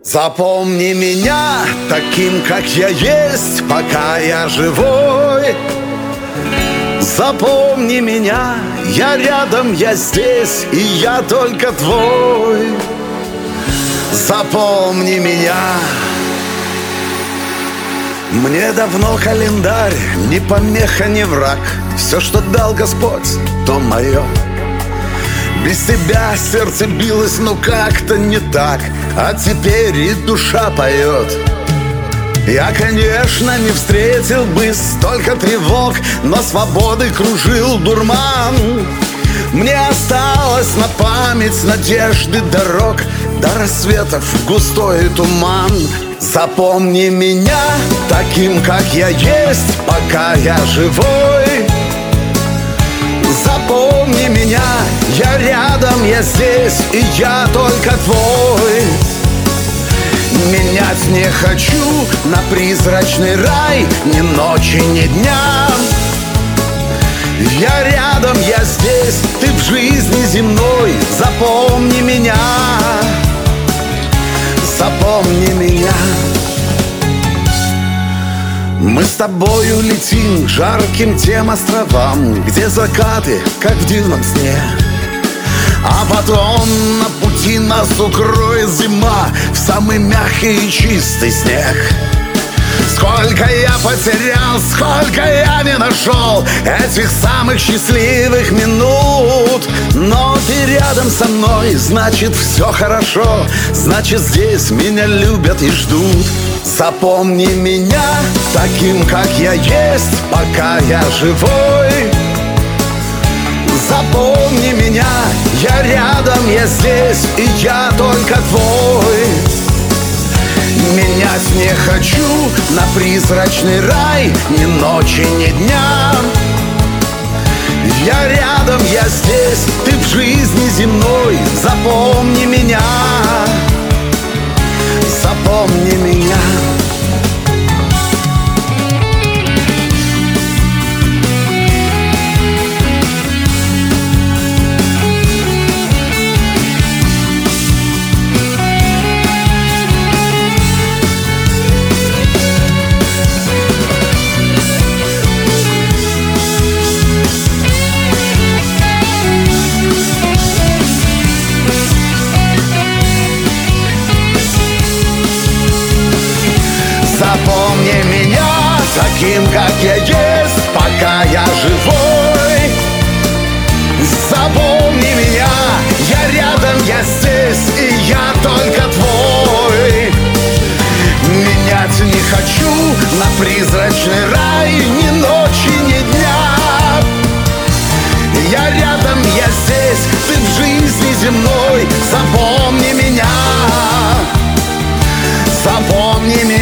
Запомни меня таким, как я есть, пока я живой. Запомни меня, я рядом, я здесь, и я только твой. Запомни меня. Мне давно календарь ни помеха, ни враг. Все, что дал Господь, то мое. Без тебя сердце билось, но как-то не так. А теперь и душа поет. Я, конечно, не встретил бы столько тревог, но свободы кружил дурман. Мне осталось на память надежды дорог, до рассветов густой туман. Запомни меня таким, как я есть, пока я живой. Запомни меня, я рядом, я здесь, и я только твой. Менять не хочу на призрачный рай ни ночи, ни дня. Я рядом, я здесь, ты в жизни земной. Запомни меня, запомни меня. Мы с тобою летим к жарким тем островам, где закаты, как в дивном сне. А потом на пути нас укроет зима в самый мягкий и чистый снег. Сколько я потерял, сколько я не нашел этих самых счастливых минут. Но ты рядом со мной, значит все хорошо, значит здесь меня любят и ждут. Запомни меня таким, как я есть, пока я живой. Запомни меня, я рядом, я здесь, и я только твой. Менять не хочу на призрачный рай ни ночи, ни дня. Я рядом, я здесь, ты в жизни земной. Запомни меня, запомни меня. Запомни меня таким, как я есть, пока я живой. Запомни меня, я рядом, я здесь, и я только твой. Менять не хочу на призрачный рай ни ночи, ни дня. Я рядом, я здесь, ты в жизни земной. Запомни меня, запомни меня.